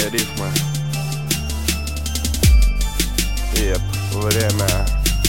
рифмы. И это время.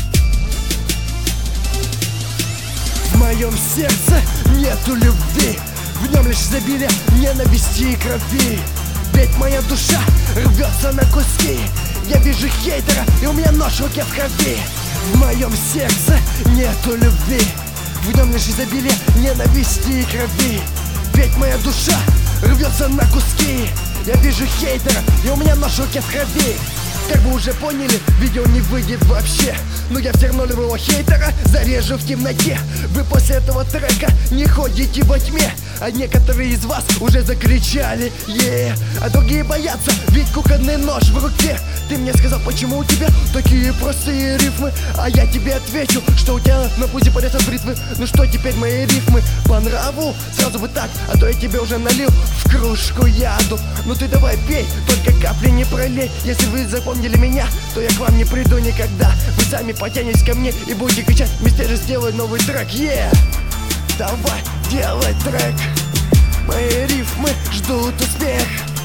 В моем сердце нету любви, в нем лишь изобилие ненависти и крови. Ведь моя душа рвется на куски. Я вижу хейтера, и у меня нож в руке в крови. В моем сердце нету любви, в нем лишь изобилие ненависти и крови. Ведь моя душа рвется на куски. Я вижу хейтера, и у меня нож в руке в крови. Как вы уже поняли, видео не выйдет вообще, но я все равно любого хейтера зарежу в темноте. Вы после этого трека не ходите во тьме, а некоторые из вас уже закричали а другие боятся, ведь кухонный нож в руке. Ты мне сказал, почему у тебя такие простые рифмы, а я тебе отвечу, что у тебя на пузе порезят бритвы. Ну что теперь мои рифмы по нраву? Сразу бы так, а то я тебе уже налил в кружку яду. Ну ты давай пей, только капли не пролей. Если вы запомнили меня, то я к вам не приду никогда. Вы сами потянетесь ко мне и будете кричать: мистер, сделай новый трек, Давай, делай трек. Мои рифмы ждут успех,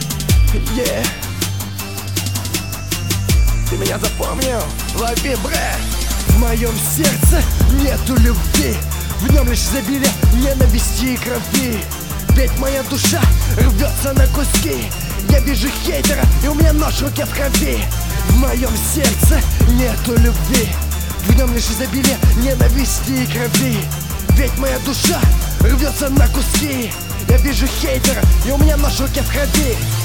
Ты меня запомнил? Лови бред. В моем сердце нету любви, в нем лишь изобилие ненависти и крови. Ведь моя душа рвется на куски. Я вижу хейтера, и у меня нож в руке в крови. В моем сердце нету любви, в нем лишь изобилие ненависти и крови. Ведь моя душа рвется на куски. Я вижу хейтера, и у меня нож в руке в крови.